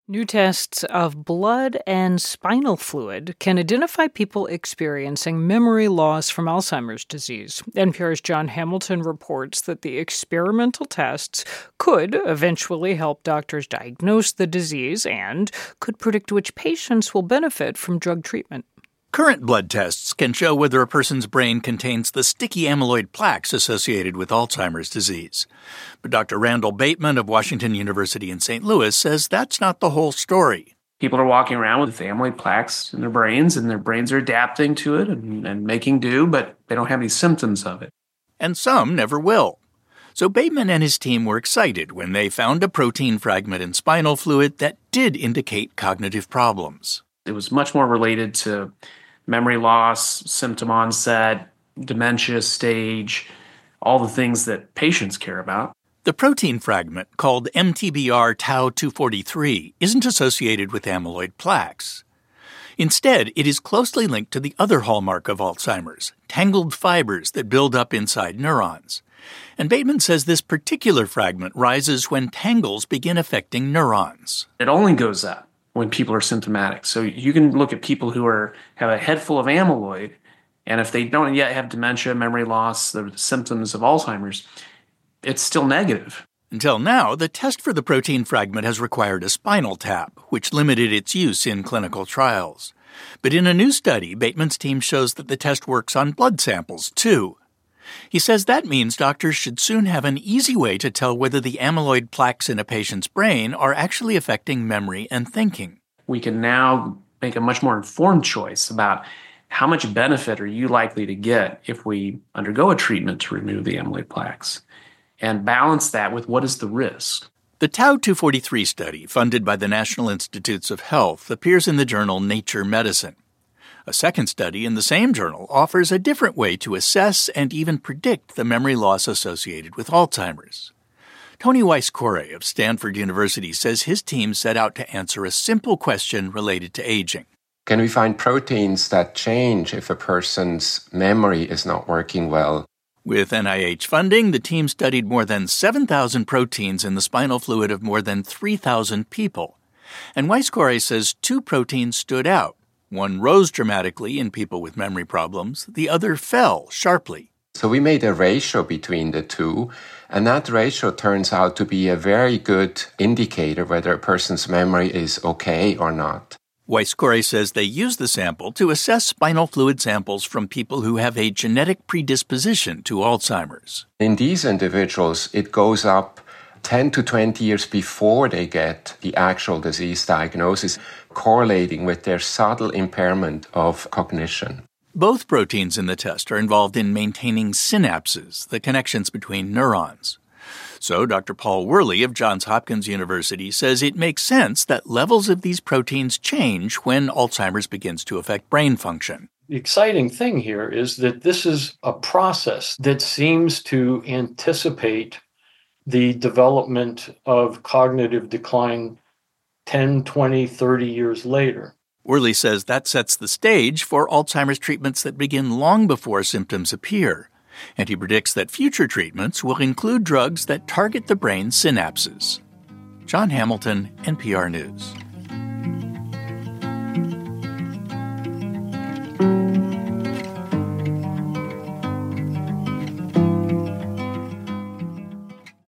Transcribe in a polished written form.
New tests of blood and spinal fluid can identify people experiencing memory loss from Alzheimer's disease. NPR's John Hamilton reports that the experimental tests could eventually help doctors diagnose the disease and could predict which patients will benefit from drug treatment. Current blood tests can show whether a person's brain contains the sticky amyloid plaques associated with Alzheimer's disease. But Dr. Randall Bateman of Washington University in St. Louis says that's not the whole story. People are walking around with amyloid plaques in their brains, and their brains are adapting to it and making do, but they don't have any symptoms of it. And some never will. So Bateman and his team were excited when they found a protein fragment in spinal fluid that did indicate cognitive problems. It was much more related to memory loss, symptom onset, dementia stage, all the things that patients care about. The protein fragment, called MTBR tau 243, isn't associated with amyloid plaques. Instead, it is closely linked to the other hallmark of Alzheimer's, tangled fibers that build up inside neurons. And Bateman says this particular fragment rises when tangles begin affecting neurons. It only goes up when people are symptomatic. So you can look at people who have a head full of amyloid, and if they don't yet have dementia, memory loss, the symptoms of Alzheimer's, it's still negative. Until now, the test for the protein fragment has required a spinal tap, which limited its use in clinical trials. But in a new study, Bateman's team shows that the test works on blood samples, too. He says that means doctors should soon have an easy way to tell whether the amyloid plaques in a patient's brain are actually affecting memory and thinking. We can now make a much more informed choice about how much benefit are you likely to get if we undergo a treatment to remove the amyloid plaques, and balance that with what is the risk. The Tau 243 study, funded by the National Institutes of Health, appears in the journal Nature Medicine. A second study in the same journal offers a different way to assess and even predict the memory loss associated with Alzheimer's. Tony Weiss-Corey of Stanford University says his team set out to answer a simple question related to aging. Can we find proteins that change if a person's memory is not working well? With NIH funding, the team studied more than 7,000 proteins in the spinal fluid of more than 3,000 people. And Weiss-Corey says two proteins stood out. One rose dramatically in people with memory problems, the other fell sharply. So we made a ratio between the two, and that ratio turns out to be a very good indicator whether a person's memory is okay or not. Weiss-Corey says they use the sample to assess spinal fluid samples from people who have a genetic predisposition to Alzheimer's. In these individuals, it goes up 10 to 20 years before they get the actual disease diagnosis, correlating with their subtle impairment of cognition. Both proteins in the test are involved in maintaining synapses, the connections between neurons. So Dr. Paul Worley of Johns Hopkins University says it makes sense that levels of these proteins change when Alzheimer's begins to affect brain function. The exciting thing here is that this is a process that seems to anticipate the development of cognitive decline 10, 20, 30 years later. Worley says that sets the stage for Alzheimer's treatments that begin long before symptoms appear. And he predicts that future treatments will include drugs that target the brain's synapses. John Hamilton, NPR News.